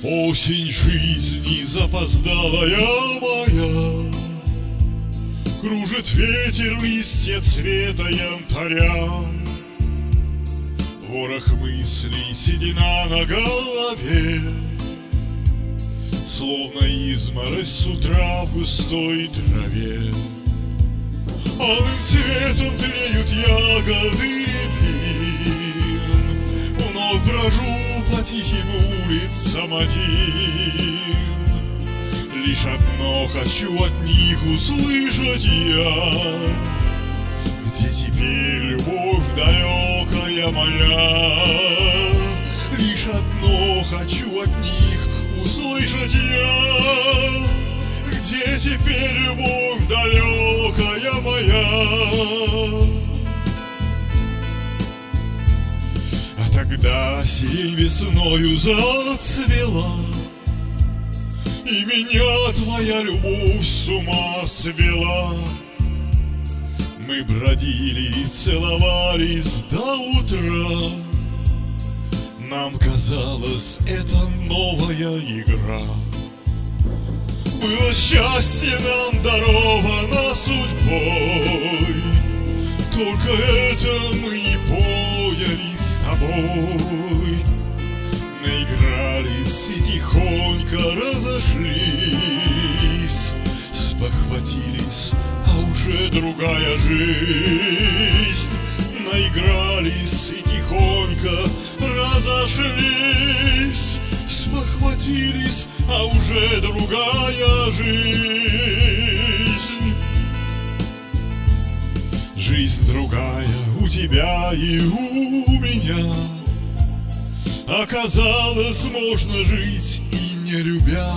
Осень жизни запоздалая моя, кружит ветер листья цвета янтаря. Ворох мыслей, седина на голове, словно изморозь с утра в густой траве. Алым цветом тлеют ягоды рябин, вновь брожу по тихим улицам один. Лишь одно хочу от них услышать я: где теперь любовь далекая моя? Лишь одно хочу от них услышать я: где теперь любовь далекая моя? А тогда сирень весною зацвела, и меня твоя любовь с ума свела. Мы бродили и целовались до утра, нам казалось, это новая игра. Было счастье нам даровано судьбой, только это мы не поняли с тобой. Наигрались и тихонько разошлись, спохватились, а уже другая жизнь. Наигрались и тихонько разошлись, спохватились, а уже другая жизнь. Жизнь другая у тебя и у меня. Оказалось, можно жить и не любя.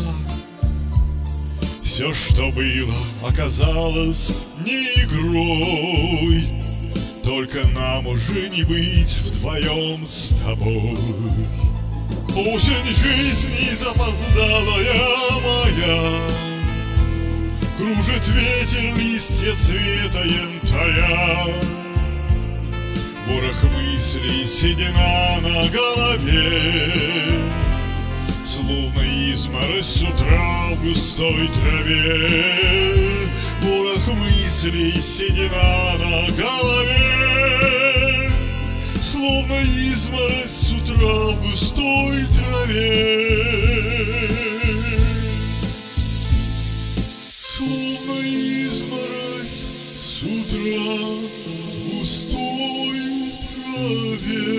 Все, что было, оказалось не игрой, только нам уже не быть вдвоем с тобой. Осень жизни запоздалая моя, кружит ветер листья цвета янтаря. Ворох мыслей, седина на голове, словно изморозь с утра в густой траве. Ворох мыслей, седина на голове, словно изморозь с утра в густой траве. Словно изморозь с утра в густой траве.